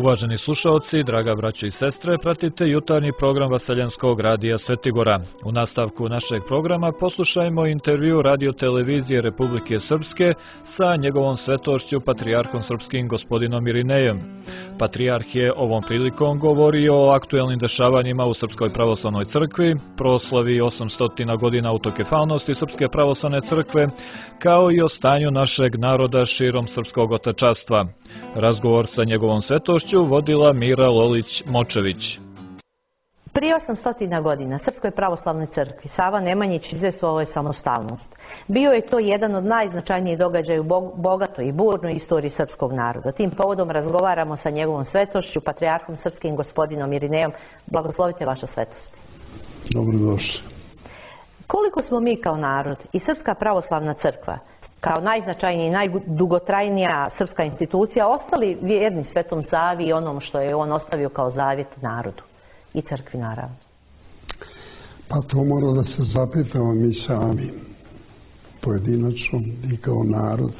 Uvaženi slušaoci, draga braćo i sestre, pratite jutarnji program Vaseljenskog radija Svetigora. U nastavku našeg programa poslušajmo intervju Radio-televizije Republike Srpske sa njegovom svetošću patrijarhom srpskim gospodinom Irinejem. Patrijarh je ovom prilikom govorio o aktuelnim dešavanjima u Srpskoj pravoslavnoj crkvi, proslavi 800 godina autokefalnosti Srpske pravoslavne crkve, kao i o stanju našeg naroda širom srpskog otačanstva. Razgovor sa njegovom svetošću vodila Mira Lolić-Močević. Prije 800 godina Srpskoj pravoslavnoj crkvi Sava Nemanjić izvestovao je samostalnost. Bio je to jedan od najznačajnijih događaja u bogatoj i burnoj istoriji srpskog naroda. Tim povodom razgovaramo sa njegovom svetošću, patrijarhom srpskim gospodinom Irinejom. Blagoslovite vaša svetost. Dobrodošli. Koliko smo mi kao narod i Srpska pravoslavna crkva, kao najznačajnija i najdugotrajnija srpska institucija, ostali vjerni Svetom Savi i onom što je on ostavio kao zavjet narodu i crkvi naravno? Pa to mora da se zapitamo mi sami, pojedinačno i kao narod.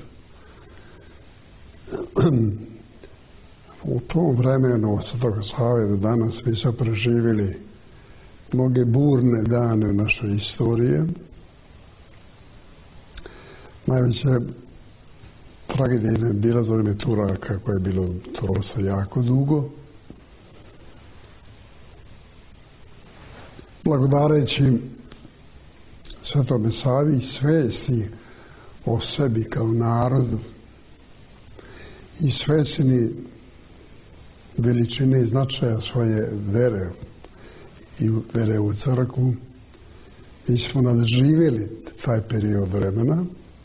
U tom vremenu od Svetog Save do danas mi smo preživjeli mnoge burne dane naše istorije. Najveće tragedije je bila za vreme Turaka, koje je bilo to jako dugo. Blagodareći Svetome Savi i svesti o sebi kao narodu i svesni veličine i značaja svoje vere i vere u crkvu, mi smo nadživjeli taj period vremena,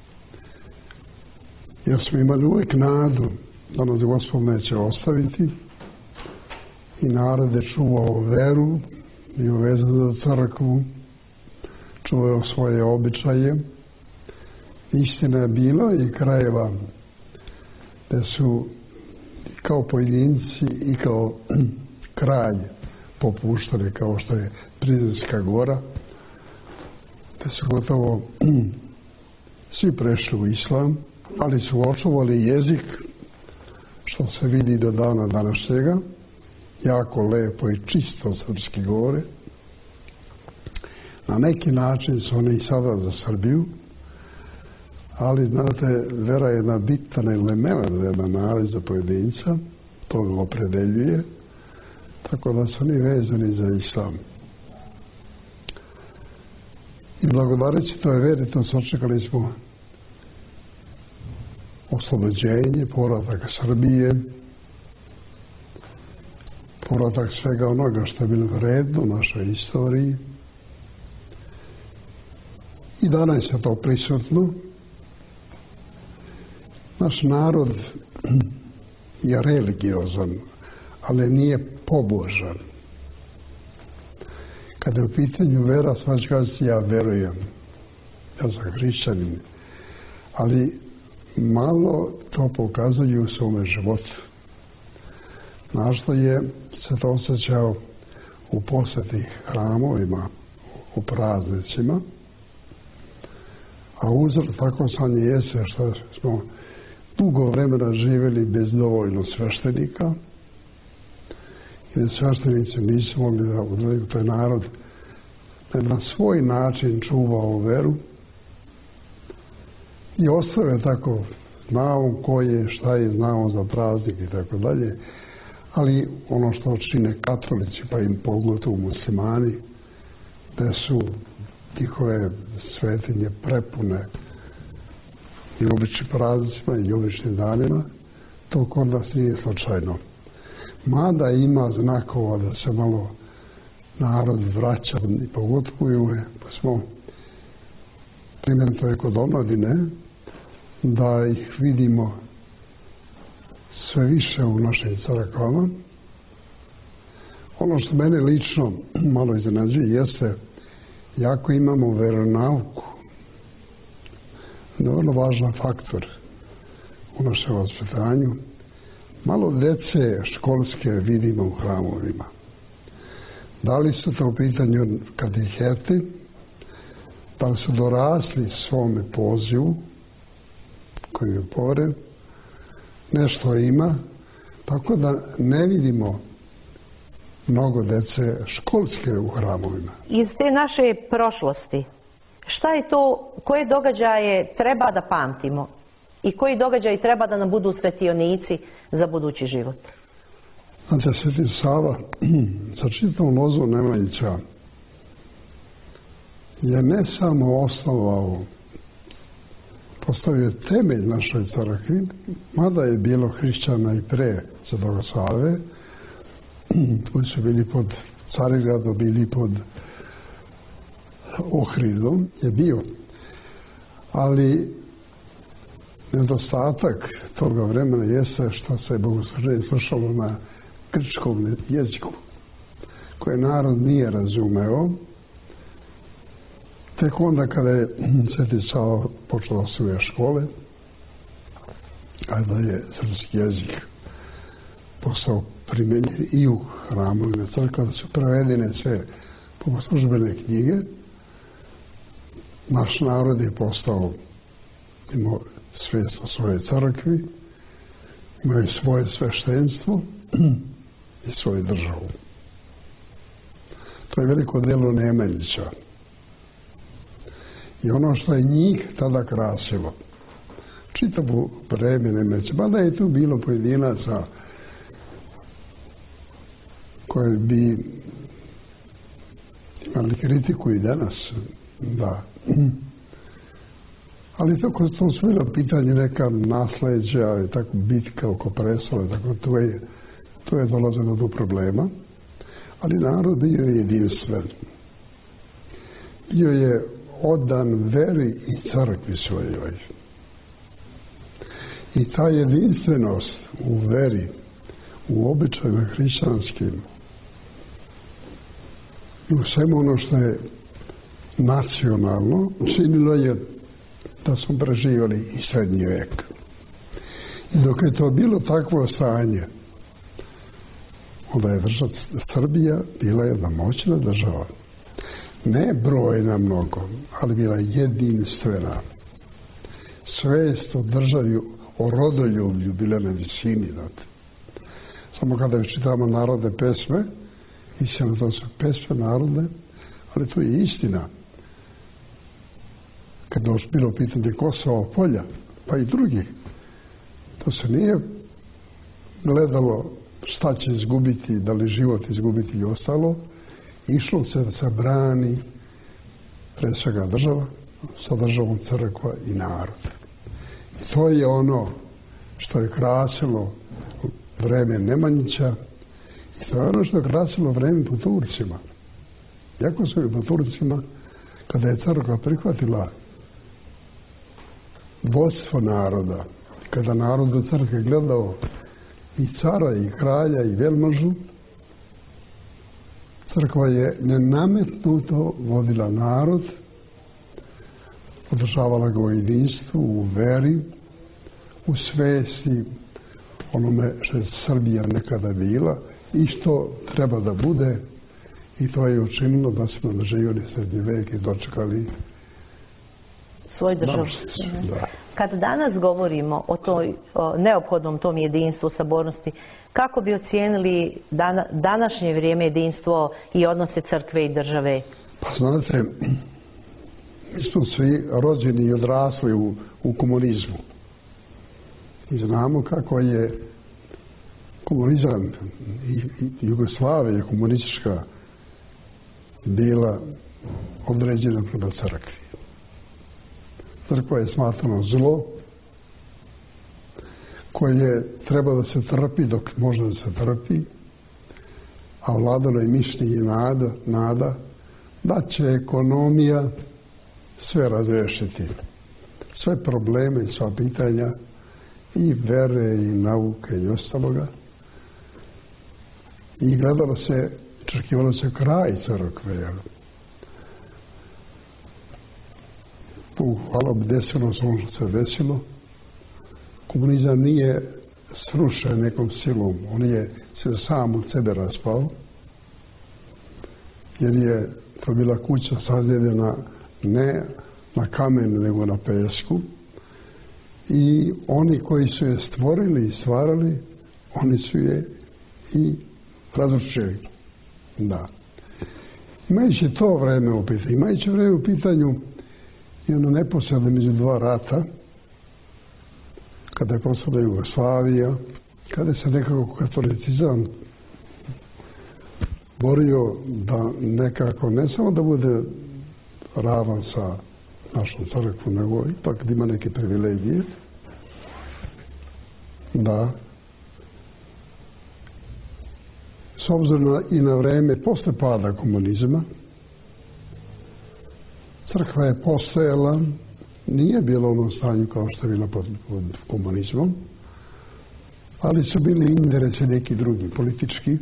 jer smo imali uvijek nadu da nas Gospod neće ostaviti i narod je čuvao veru i uvezan za crkvu, čuvao svoje običaje. Istina je bila i krajeva da su kao pojedinci i kao kralj popuštali, kao što je Prizrenska gora, da su gotovo svi prešli u islam, ali su očuvali jezik, što se vidi do dana današnjega, jako lepo i čisto srpski govore. Na neki način su oni i sada za Srbiju, ali znate, vera je jedna bitan element za jedan narod, za pojedinca, to ga opredeljuje, tako da su oni vezani za islam. I blagodareći toj veri, to sačekali smo oslobođenje, povratak Srbije, povratak svega onoga što je bilo vredno u našoj istoriji. I danas je to prisutno. Naš narod je religiozan, ali nije pobožan. Kada je u pitanju vera, svač kazati ja verujem, ja sam hrišćanin, ali malo to pokazuju u svome životu. Našto je se to osjećao u posjeti hramovima, u praznicima, a uzor tako sanje jeste što smo dugo vremena živjeli bez dovoljno sveštenika i da sveštenici nisu mogli da udružuju taj narod da na svoj način čuvao veru i ostavio tako, znao ko je, šta je, znao za praznik i tako dalje, ali ono što čine katolici, pa im pogotovo muslimani, da su njihove svetinje prepune i običnim praznicima i običnim danima, to kod nas nije slučajno. Mada ima znakova da se malo narod vraća i pogotovo pa smo primjer to je kod omladine, da ih vidimo sve više u našim crkvama. Ono što mene lično malo iznenađuje jeste, jako imamo veronauku, vrlo važan faktor u našem vaspitanju. Malo dece školske vidimo u hramovima. Da li su to u pitanju kateheti, da li su dorasli svome pozivu koji je poveren, nešto ima, Tako da ne vidimo mnogo dece školske u hramovima. Iz te naše prošlosti, šta je to, koje događaje treba da pamtimo i koji događaji treba da nam budu svetionici za budući život? Znate, Sveti Sava sa čitavom lozom Nemanjića je ne samo osnovao, postavio temelj našoj crkvi, mada je bilo hrišćana i pre Svetoga Save, koji su bili pod Carigradom, bili pod Ohridom, je bio. Ali nedostatak toga vremena jeste što se bogosluženje slušalo na grčkom jeziku, koje narod nije razumeo. Tek onda kada je Sveti Sava počeo da osnuje škole, a da je srpski jezik postao primenjen i u hramovima crkva, da su prevedene sve bogoslužbene knjige, naš narod je postao, imao svijest o svojoj crkvi, imaju svoje sveštenstvo i svoju državu. To je veliko delo Nemanjića. I ono što je njih tada krasilo, čitavo vreme Nemanjića, mada je tu bilo pojedinaca koji bi imali kritiku i danas, da. Ali tako to su bilo pitanje neka nasleđa i tako bitka oko prestola, tako to je dolazilo do problema. Ali narod bio je jedinstven. Bio je odan veri i crkvi svojoj. I ta jedinstvenost u veri, u običajima hrišćanskim, i u svemu ono što je nacionalno, činilo je da smo preživjeli i srednji vek. I dok je to bilo takvo stanje, onda je država Srbija bila jedna moćna država. Ne brojna mnogo, ali bila jedinstvena. Svest o državi, o rodoljublju bila na visini. Samo kada čitamo narodne pesme, istina, to su pesme narodne, ali to je istina. Kad je bilo pitanje Kosova, Polja, pa i drugih, to se nije gledalo šta će izgubiti, da li život izgubiti i ostalo. Išlo se da se brani pre svega država, sa državom crkva i narod. I to je ono što je krasilo vreme Nemanjića i to je ono što je krasilo vreme po Turcima. Jako su i po Turcima, kada je crkva prihvatila vodstvo naroda, kada narod u crkvi gledao i cara, i kralja, i velmožu, crkva je nenametnuto vodila narod, podržavala ga u jedinstvu, u veri, u svesti onome što je Srbija nekada bila i što treba da bude, i to je učinilo da smo doživjeli srednji vek i dočekali svoj državu. Kad danas govorimo o neophodnom tom jedinstvu, sabornosti, kako bi ocijenili današnje vrijeme jedinstvo i odnose crkve i države? Pa znate, mi smo svi rođeni i odrasli u komunizmu. I znamo kako je komunizam i Jugoslavija komunistička bila određena prema crkvi. Crkva je smatrano zlo koje treba da se trpi dok može da se trpi, a vladalo je mišljenje i nada da će ekonomija sve razrešiti. Sve probleme i sva pitanja i vere i nauke i ostaloga. I gledalo se, očekivalo se kraj crkve. Hvala bi desilo se ono što se desilo. Komunizam nije srušen nekom silom, on je se sam od sebe raspao, jer je to bila kuća sazidana ne na kamenu nego na pesku, i oni koji su je stvorili i stvarali, oni su je i razrušili. Da. Imajući to vreme u pitanju, imajući vreme u pitanju i ono neposredno među dva rata, kada je postala Jugoslavija, kada se nekako katolicizam borio da nekako ne samo da bude ravan sa našom crkvom, nego ipak da ima neke privilegije, da s obzirom i na vreme posle pada komunizma, crkva je postojala, nije bilo u onom stanju kao što je bila pod komunizmom, ali su bili interesi neki drugi, politički.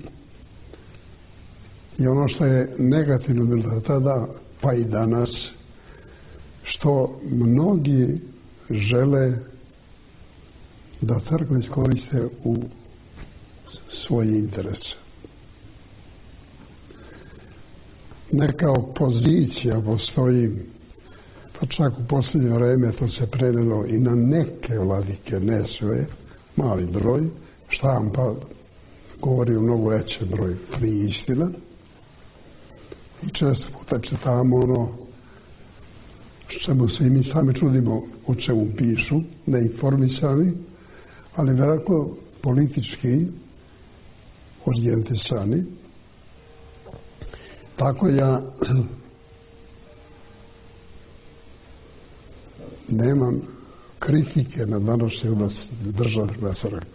I ono što je negativno bilo tada, pa i danas, što mnogi žele da crkva iskoriste u svoje interese. Neka opozicija postoji, pa čak u posljednje vreme to se prenelo i na neke vladike, ne sve, mali broj, štampa govori o mnogo većem broju, nije istina. I često puta čitamo ono čemu se i mi sami čudimo o čemu pišu, neinformisani, ali vjerojatno politički orijentisani. Tako ja nemam kritike na današnje državne crkve.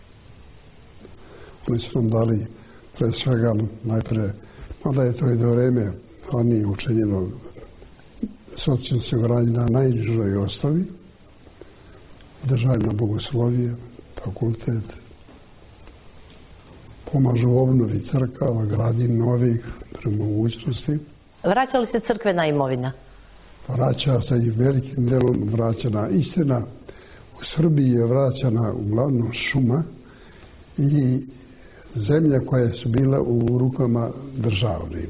Oni su nam dali pre svega najpre, mada je to i do vreme ranije učinjeno socijalno osiguranje na najnižoj osnovi, državna bogoslovije, fakultet, pomažu u obnovi crkava, gradi novih mogućnosti. Vraća li se crkvena imovina? Vraća se i velikim delom vraćana. Istina, u Srbiji je vraćana uglavnom šuma i zemlja koje su bile u rukama državnim.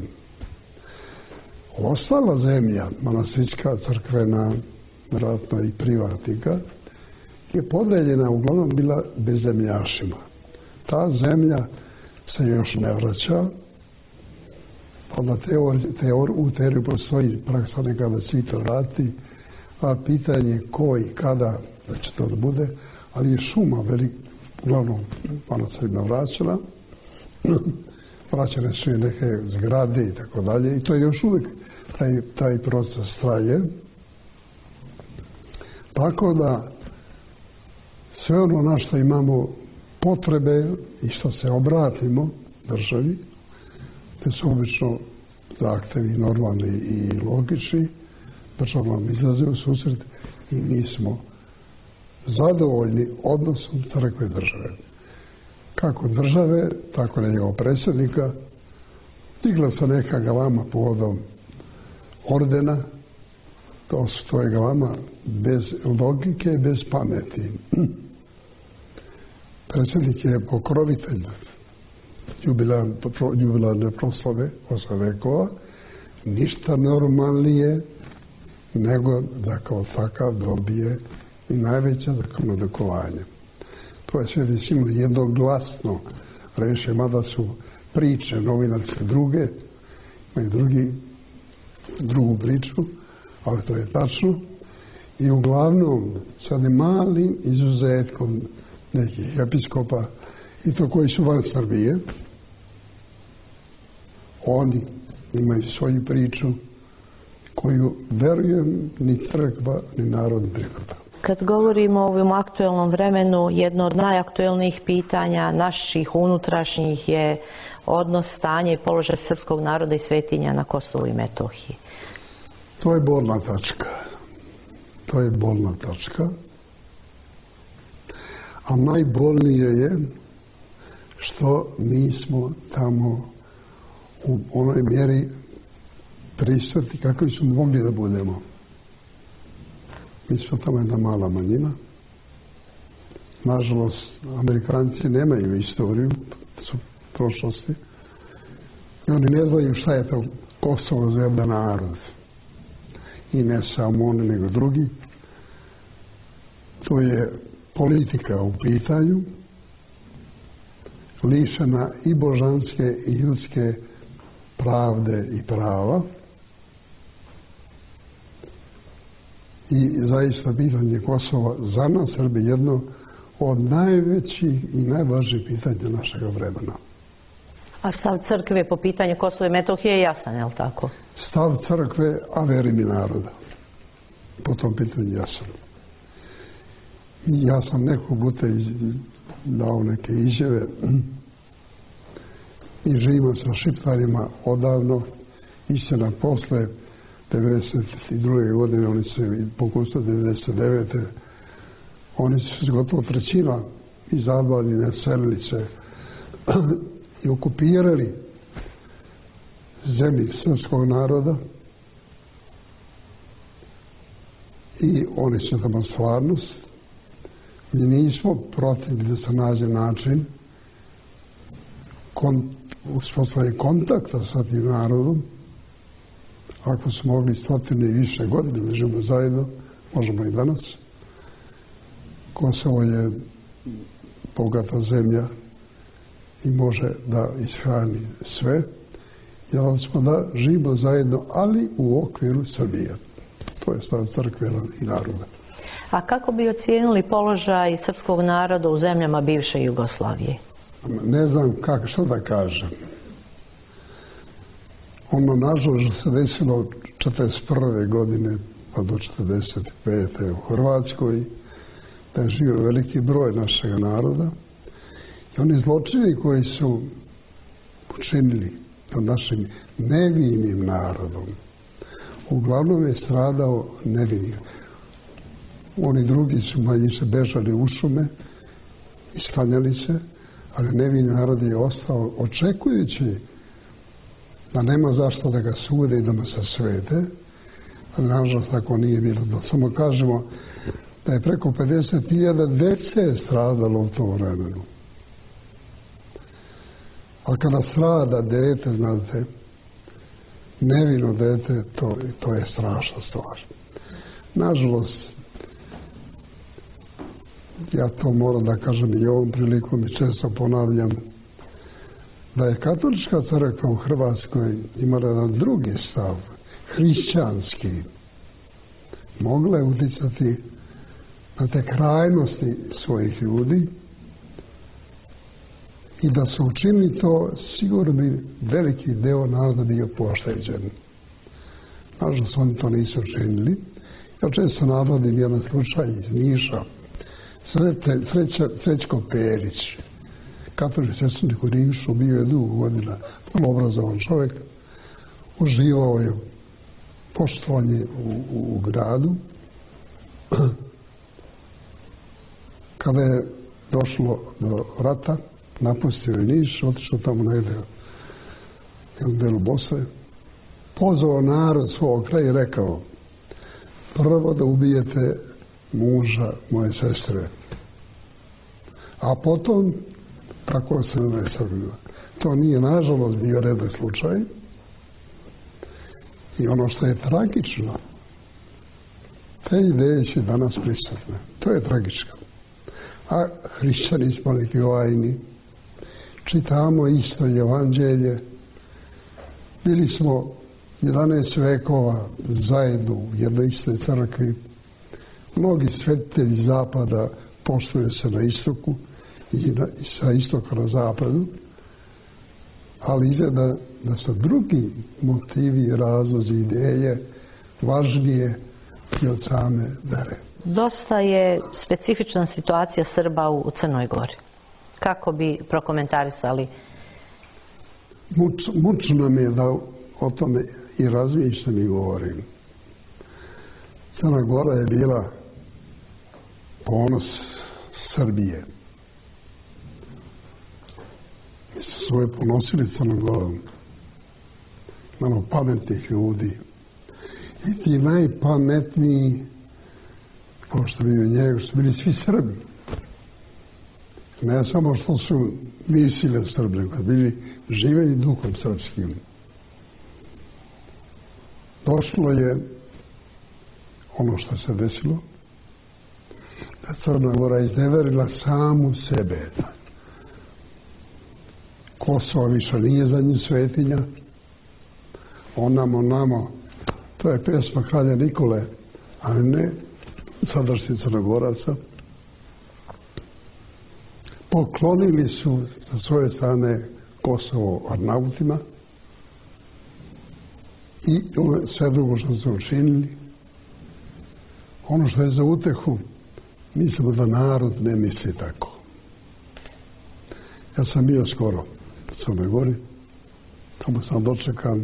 Ostala zemlja, manastirska, crkvena, vjerojatno i privatnika, je podeljena uglavnom bila bezzemljašima. Ta zemlja se još ne vraća, onda u teoriji postoji praksa nekada svi to vrati, a pitanje ko i kada da će to da bude, ali je šuma uglavnom manastirima vraćena, vraćene su i neke zgrade i tako dalje, i to je još uvijek taj proces traje. Tako da sve ono na što imamo potrebe i što se obratimo državi, te su obično zahtevi normalni i logični, država nam izlaze u susret i mi smo zadovoljni odnosom crkve i države. Kako države, tako i njegovog predsjednika. Digla se neka galama povodom ordena, to je galama bez logike, bez pameti. Predsjednik je pokrovitelj jubilarne proslave 8 vekova, ništa normalnije nego da kao takav dobije i najveće zakonodavkovanje. To je sve visimo jednoglasno reše, mada su priče novinarske druge, imaju drugu priču, ali to je tačno. I uglavnom, sa malim izuzetkom nekih episkopa, i to koji su van Srbije, oni imaju svoju priču koju, verujem, ni crkva, ni narod ne prihvata. Kad govorimo o ovom aktuelnom vremenu, jedno od najaktuelnijih pitanja naših unutrašnjih je odnos, stanje i položaj srpskog naroda i svetinja na Kosovu i Metohiji. To je bolna tačka. To je bolna tačka. A najbolnije je što nismo tamo u onoj mjeri prisutni kako smo mogli da budemo. Mi smo tamo jedna mala manjina. Nažalost, Amerikanci nemaju istoriju su prošlosti. I oni ne znaju šta je to Kosovo za jedan narod. I ne samo oni, nego drugi. To je politika u pitanju. lišena i božanske i ljudske pravde i prava. I zaista pitanje Kosova za nas Srbi jedno od najvećih i najvažnijih pitanja našeg vremena. A stav crkve po pitanju Kosova i Metohije je jasan, je li tako? Stav crkve, a veri mi naroda. Po tom pitanju jasan. I ja sam nekog puta dao neke izjave i živimo sa Šiptarima odavno. Istina, posle 1992. godine, oni se pokusno 1999. Oni su se gotovo trećina iz Albanije selili se i okupirali zemlji srpskog naroda i oni su tamo stvarnost. Mi nismo protiv da se nađe način uspostavljanja kontakta sa tim narodom. Ako smo mogli stotine i više godine da živimo zajedno, možemo i danas. Kosovo je bogata zemlja i može da ishrani sve. Jer smo da živimo zajedno, ali u okviru Srbije. To je stav crkve i naroda. A kako bi ocijenili položaj srpskog naroda u zemljama bivše Jugoslavije? Ne znam što da kažem. Ono, nažalost, se desilo 1941. godine pa do 1945. u Hrvatskoj, da je živio veliki broj našeg naroda. I oni zločini koji su učinili nad našim nevinim narodom, uglavnom je stradao nevini. Oni drugi su manje se bežali u šume i sklanjali se, ali nevini narod je ostao očekujući da nema zašto da ga sude i da mu se svete, ali nažalost tako nije bilo. Da samo kažemo da je preko 50.000 dece stradalo u tom vremenu. A kada strada dete, znate, nevino dete, to je strašna stvar. Nažalost, ja to moram da kažem i ovom prilikom i često ponavljam, da je katolička crkva u Hrvatskoj imala jedan drugi stav, hrišćanski, mogla je uticati na te krajnosti svojih ljudi i da su učinili to, sigurno bi veliki deo naroda bio pošteđen. Nažalost, oni to nisu učinili. Ja često navodim jedan slučaj iz Niša. Srećko Perić, katolički sveštenik u Nišu, bio je dugo godina, vrlo obrazovan čovjek, uživao je poštovanje u gradu. Kada je došlo do rata, napustio je Niš, otišao tamo na jednom delu Bosne, pozvao narod svog kraja i rekao: prvo da ubijete muža moje sestre, a potom tako se ne Srbima. To nije nažalost bio redan slučaj. I ono što je tragično, te ideje će danas prisutne. To je tragično. A hrišćani smo neki vajni, čitamo isto evanđelje, bili smo 11 vekova zajedno u jednoj istoj crkvi. Mnogi svetitelji zapada poštuju se na istoku i sa istoka na zapadu, ali izgleda da su drugi motivi, razlozi, ideje važnije i od same vere. Dosta je specifična situacija Srba u Crnoj Gori. Kako bi prokomentarisali? Mučno mi je da o tome i razmišljam i govorim. Crna Gora je bila ponos Srbije. Mi su svoje ponosili Crnom Gorom. Malo pametnih ljudi. I ti najpametniji, pošto bi u njegu su bili svi Srbi. Ne samo što su mislili Srbi, nego bili živeni duhom srpskim. Došlo je ono što se desilo, da Crna Gora izneverila samu sebe. Kosovo više nije za njih svetinja. Onamo, to je pesma kralja Nikole, a ne sadašnjih Crnogoraca. Poklonili su sa svoje strane Kosovo Arnautima i sve drugo što su učinili. Ono što je za utehu, mislimo da narod ne misli tako. Ja sam bio skoro u Crnoj Gori, tamo sam dočekan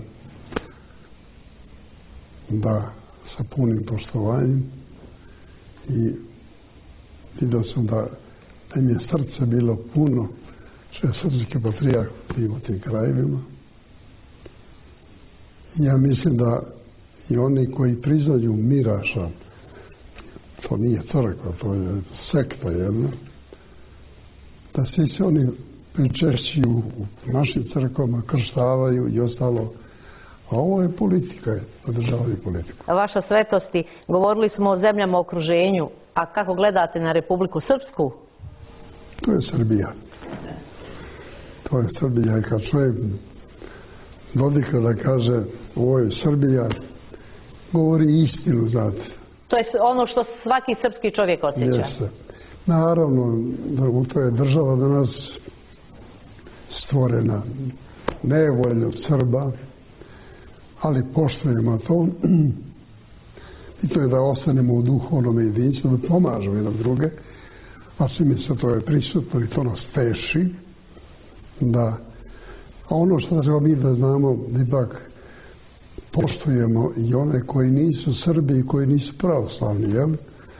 da sa punim poštovanjem i vidio sam da im je srce bilo puno, što je srpski patrijarh bio u tim krajevima. Ja mislim da i oni koji priznaju Miraša, to nije crkva, to je sekta jedna, da svi se oni pričešćuju u našim crkvama, krštavaju i ostalo. A ovo je politika, održavaju politiku. Vaša svetosti, govorili smo o zemljama u okruženju, a kako gledate na Republiku Srpsku? To je Srbija. To je Srbija. I kad čovjek dodika da kaže ovo je Srbija, govori istinu, znate. To je ono što svaki srpski čovjek osjeća. Jeste. Naravno, to je država danas stvorena nevoljno Srba, ali poštujemo to. I to je da ostanemo u duhovnom jedinstvu, da pomažemo jedan druge, a svi mi se to je prisutno i to nas teši. Da ono što treba mi da znamo, da ipak poštujemo i one koji nisu Srbi i koji nisu pravoslavni, jel?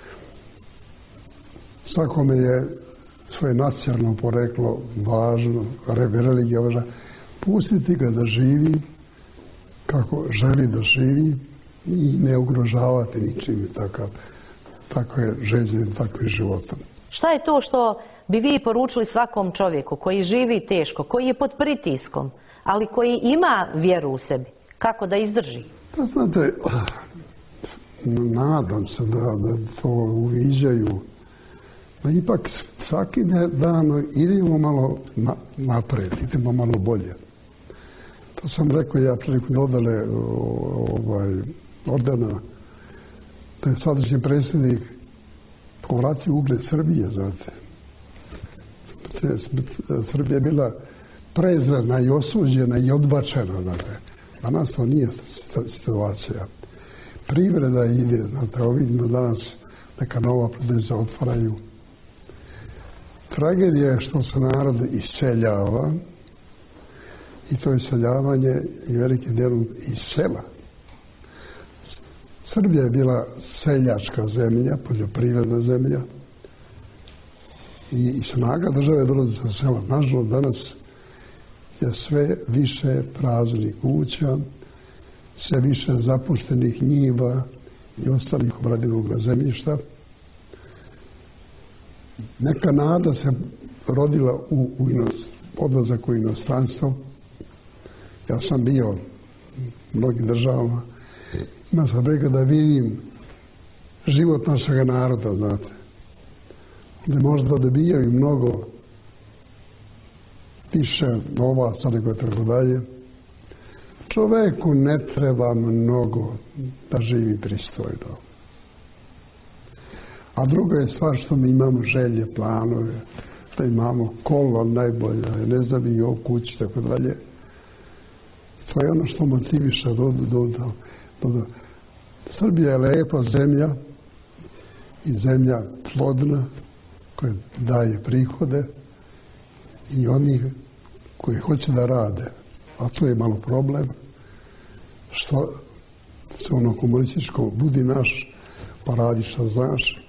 Svakome je svoje nacionalno poreklo važno, religija važna. Pustiti ga da živi kako želi da živi i ne ugrožavati ničim takve željeznim, takvim životom. Šta je to što bi vi poručili svakom čovjeku koji živi teško, koji je pod pritiskom, ali koji ima vjeru u sebi? Kako da izdrži? Pa znate, nadam se da to uviđaju. Da ipak svaki dan idemo malo napred, idemo malo bolje. To sam rekao ja prilikom dodale ordena, da je sadašnji predsjednik povratio ugled Srbije, znate. Srbija je bila prezrena i osuđena i odbačena, znate. Danas to nije situacija. Privreda ide, znate, vidimo danas neka nova preduzeća otvaraju. Tragedija je što se narod iseljava i to iseljavanje i velikim dijelom iz sela. Srbija je bila seljačka zemlja, poljoprivredna zemlja i snaga države dolazi sa sela. Nažalost, danas je sve više praznih kuća, sve više zapuštenih njiva i ostalih obradivog zemljišta. Neka nada se rodila u odlazak u inostranstvo. Ja sam bio u mnogim državama. Ima sam briga da vidim život našega naroda, znate. Gdje možda dobijaju mnogo više novaca nego tako dalje. Čoveku ne treba mnogo da živi pristojno. A druga je stvar što mi imamo želje, planove, da imamo kolo najbolje, ne znam i o kući, tako dalje. To je ono što motiviše do. Srbija je lepa zemlja i zemlja plodna koja daje prihode i oni koji hoće da rade. A to je malo problem što se ono komunističko budi naš pa radi što znaš.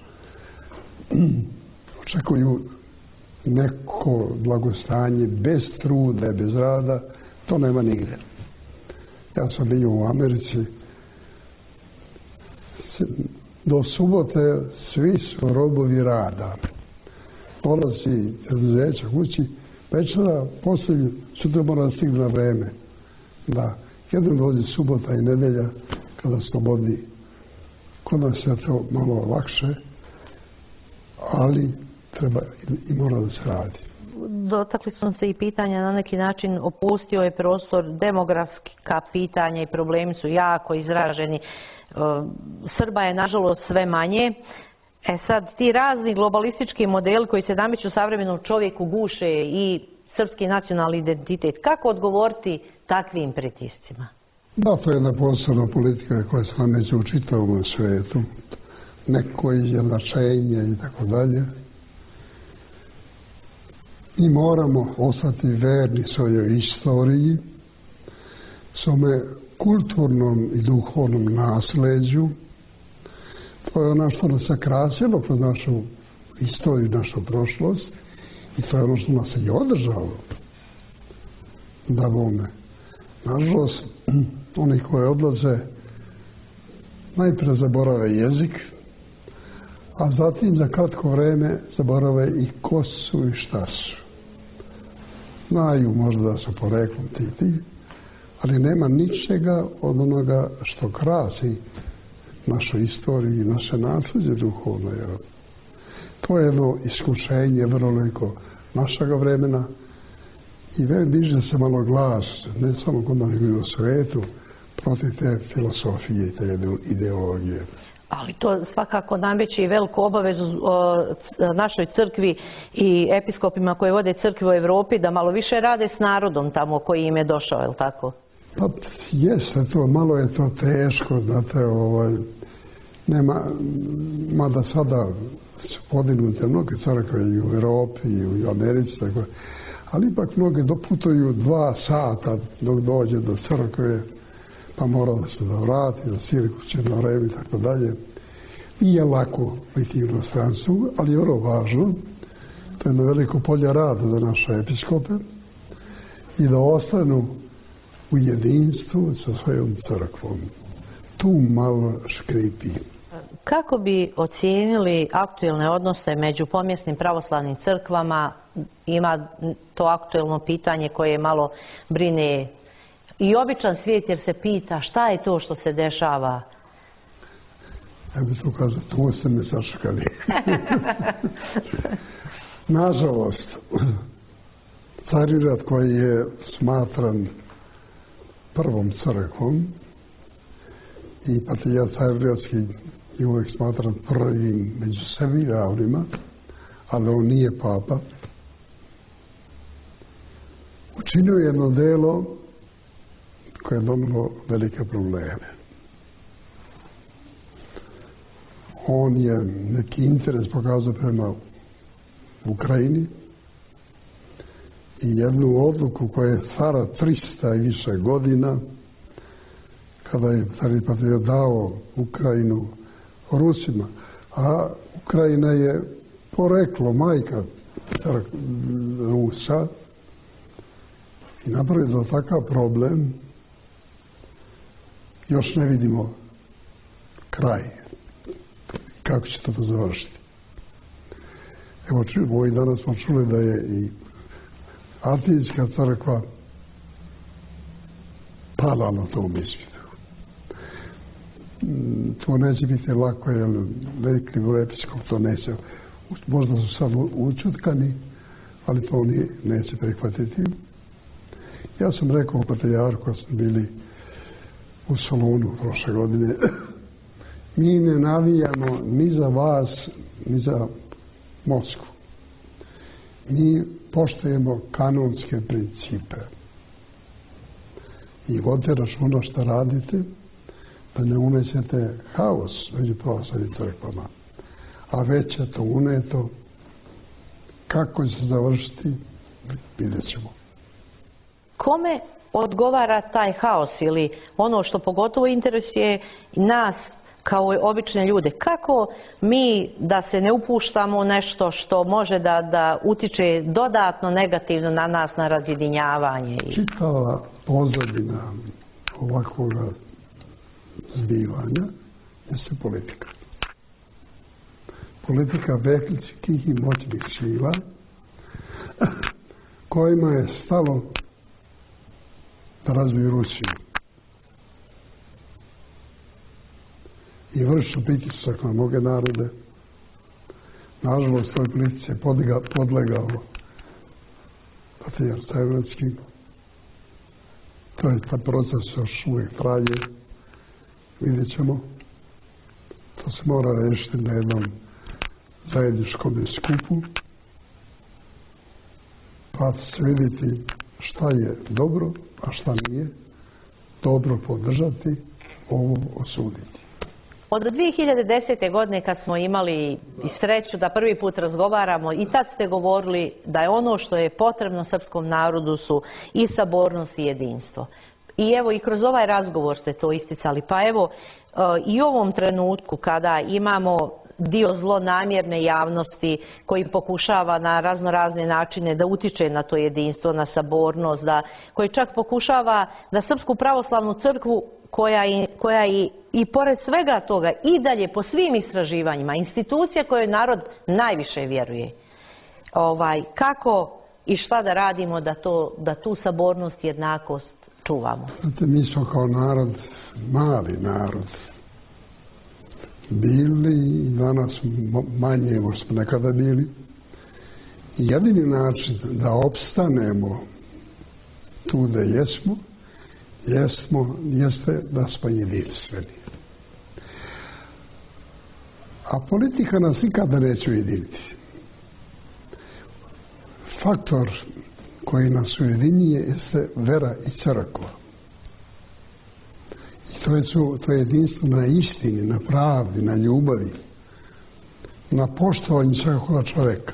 Očekuju neko blagostanje bez truda, bez rada, to nema nigde. Ja sam bio u Americi, do subote svi su robovi rada. Dolazi preduzeća kući, večera, posljednju, sutra mora da stigne na vreme. Da, jednom dođe subota i nedelja, kada slobodi. Kod nas je to malo lakše, ali treba i mora da se radi. dotakli smo se i pitanja na neki način, opustio je prostor, demografska pitanja i problemi su jako izraženi. Srba je nažalost sve manje. Sad ti razni globalistički modeli koji se nameću savremenom čovjeku guše i srpski nacionalni identitet. Kako odgovoriti takvim pritiscima? Da, to je jedna posebna politika koja se nameće u čitavom svijetu. Neko izjednačenje i tako dalje. Mi moramo ostati verni svojoj istoriji, svome kulturnom i duhovnom nasljeđu. To je ono što nas je krasilo kroz našu istoriju, našu prošlost i to je ono što nas je i održalo. Da bome. Nažalost, oni koji odlaze najprije zaborave jezik, a zatim za kratko vreme zaborave i ko su i šta su. Znaju možda da su poreklom ti, ali nema ničega od onoga što krasi našu istoriju i naše nasljeđe duhovno. To je jedno iskušenje vrlo veliko našega vremena i diže se malo glas, ne samo kod nas nego u svijetu, protiv te filosofije i te ideologije. Ali to svakako nameće i veliku obavezu našoj crkvi i episkopima koji vode crkvi u Evropi da malo više rade s narodom tamo koji im je došao, je li tako? Pa jeste to, malo je to teško, znate, nema, mada sada su podignute mnoge crkve i u Evropi i u Americi, tako, ali ipak mnoge doputuju 2 sata dok dođe do crkve, pa mora da se vrati, da siri kuće na vreme i tako dalje. Nije lako biti u inostranstvu, ali je vrlo važno. To je jedno veliko polje rada za naše episkope i da ostanu u jedinstvu sa svojom crkvom. Tu malo škripi. Kako bi ocijenili aktuelne odnose među pomjesnim pravoslavnim crkvama? Ima to aktuelno pitanje koje malo brine i običan svijet jer se pita šta je to što se dešava. Ja bih to kazao, tu ste me saškali. Nažalost, Carigrad koji je smatran prvom crkvom i Patrijarh Carigradski je uvijek smatran prvim među sebi javnima, ali on nije papa, učinio jedno delo koje je donijelo velike probleme. On je neki interes pokazao prema Ukrajini i jednu odluku koja je stara 300 i više godina, kada je Carni Patrijarh dao Ukrajinu Rusima, a Ukrajina je poreklo majka Rusa i napravio takav problem, još ne vidimo kraj. Kako će to završiti? Evo, ovih dana smo čuli da je i Atijska crkva pala na tom ispitu. To neće biti lako, jer veliki broj episkop to neće. Možda su sad učutkani, ali to oni neće prihvatiti. Ja sam rekao patrijarhu kad smo bili u Solunu prošle godine, mi ne navijamo ni za vas, ni za Moskvu. Mi poštujemo kanonske principe. I vodite računa što radite, da ne unećete haos među pravoslavnim crkvama. A već je to uneto, kako će se završiti, vidjet ćemo. Kome odgovara taj haos ili ono što pogotovo interesuje nas kao obične ljude? Kako mi da se ne upuštamo u nešto što može da utiče dodatno negativno na nas, na razjedinjavanje? Čitava pozadina ovakvog zbivanja jeste politika. Politika velikih i moćnih sila kojima je stalo da razviju Rusiju. I vršu pritisak na mnoge narode. Nažalost, toj politici je podlegao patrijarh Crnogorski. Taj proces još uvijek traje. Vidjet ćemo. To se mora rešiti na jednom zajedničkom skupu. Pa će se vidjeti šta je dobro, a šta nije. Dobro podržati, ovo osuditi. Od 2010. godine kad smo imali i sreću da prvi put razgovaramo, i tad ste govorili da je ono što je potrebno srpskom narodu su i sabornost i jedinstvo. I evo i kroz ovaj razgovor ste to isticali. Pa evo i u ovom trenutku kada imamo dio zlonamjerne javnosti koji pokušava na razne načine da utiče na to jedinstvo, na sabornost, koji čak pokušava da Srpsku pravoslavnu crkvu koja i pored svega toga i dalje po svim istraživanjima, institucija kojoj narod najviše vjeruje. Kako i šta da radimo da tu sabornost i jednakost čuvamo? Znate, mi smo kao narod, mali narod, bili i danas manje nego smo nekada bili. Jedini način da opstanemo tu da jesmo, jeste da smo jedinstveni. A politika nas nikada neće ujediniti. Faktor koji nas ujedinjuje jeste vera i crkva. I to je jedinstvo na istini, na pravdi, na ljubavi, na poštovanju svakoga čoveka.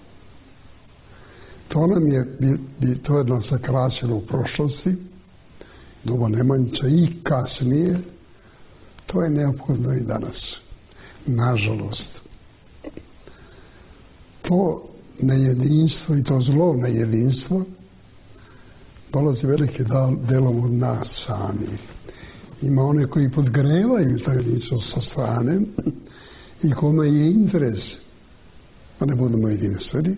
To je nas zakraćeno u prošlosti, doba Nemanjića i kasnije. To je neophodno i danas. Nažalost. To nejedinstvo i to zlo nejedinstvo dolazi veliki delom od nas samih. Ima one koji podgrevaju to jedinstvo sa strane i kome je interes da ne budemo jedinstveni.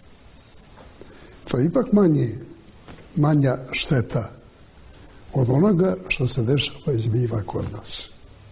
To je ipak manja šteta od onoga što se dešava i zbiva kod nas.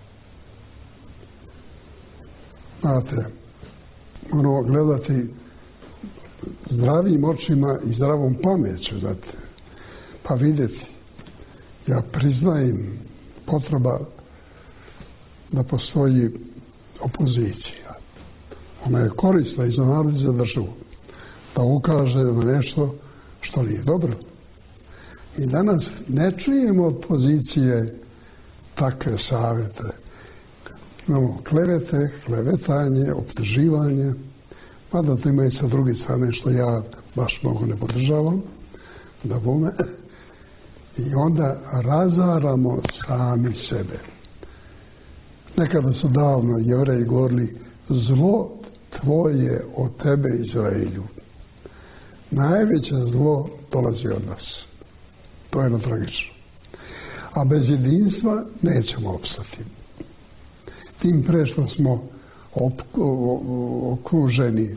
Znate, gledati zdravim očima i zdravom pameću, znate, pa vidjeti. Ja priznajem potreba da postoji opozicija. Ona je korisna i za narod i za državu. Da ukaže na nešto što nije dobro. I danas ne čujemo od pozicije takve savjete. Imamo klevete, klevetanje, optuživanje, mada to ima i sa druge strane što ja baš mnogo ne podržavam, da bome. I onda razaramo sami sebe. Nekada su davno Jevreji govorili, zlo tvoje od tebe, Izraelju. Najveće zlo dolazi od nas. To je tragično. A bez jedinstva nećemo opstati. Tim pre što smo okruženi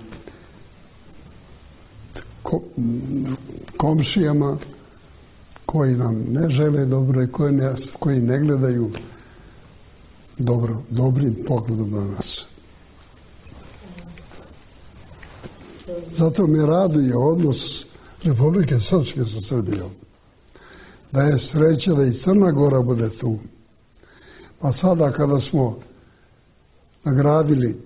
komšijama koji nam ne žele dobro i koji ne gledaju dobrim pogledom na nas. Zato me raduje odnos Republike Srpske sa Srbijom. Da je sreća da i Crna Gora bude tu. Pa sada kada smo nagradili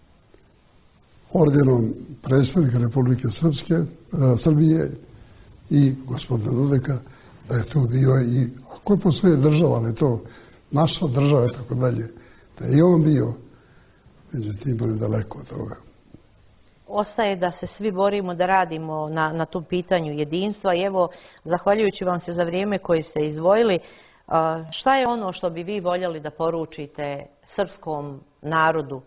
ordenom predstavnika Republike Srbije i gospodina Dodeka, da je to bio i, ako je postoje država, ali to naša država i tako dalje, da je i on bio, međutim, bili daleko od toga. Ostaje da se svi borimo, da radimo na tom pitanju jedinstva i evo, zahvaljujući vam se za vrijeme koje ste izdvojili, šta je ono što bi vi voljeli da poručite srpskom narodu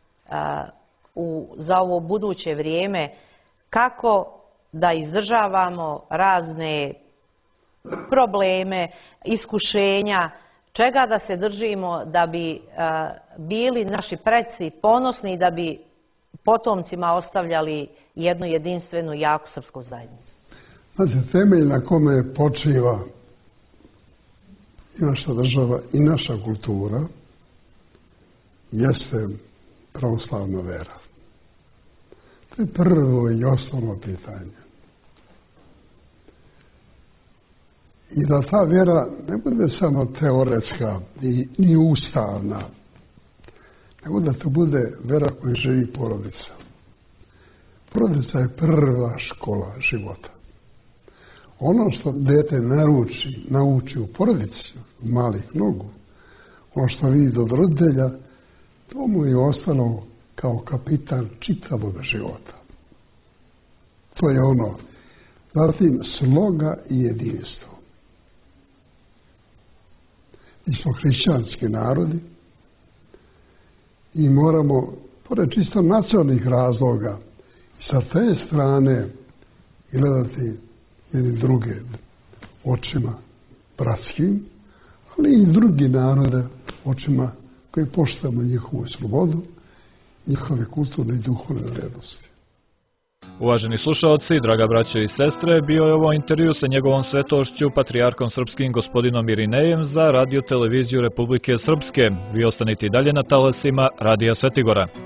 za ovo buduće vrijeme, kako da izdržavamo razne probleme, iskušenja, čega da se držimo da bi bili naši preci ponosni i da bi potomcima ostavljali jednu jedinstvenu jaku srpsku zajednicu? Znači, temelj na kome počiva i naša država i naša kultura jeste pravoslavna vera. To je prvo i osnovno pitanje. I da ta vjera ne bude samo teoretska ni ustavna, nego da to bude vjera koju živi porodica. Porodica je prva škola života. Ono što dete nauči u porodici, u malih nogu, ono što vidi od roditelja, to mu je ostalo kao kapitan čitavog života. To je ono. Zatim, sloga i jedinstvo. Mi smo hrišćanski narodi i moramo, pored čisto nacionalnih razloga, sa te strane gledati jedni druge očima bratskim, ali i drugi narode očima koji poštujemo njihovu slobodu, njihove kulturne i duhovne vrijednosti. Uvaženi slušaoci, draga braćo i sestre, bio je ovo intervju sa njegovom svetošću, patrijarkom srpskim gospodinom Irinejem za Radio Televiziju Republike Srpske. Vi ostanite i dalje na talasima Radija Svetigora.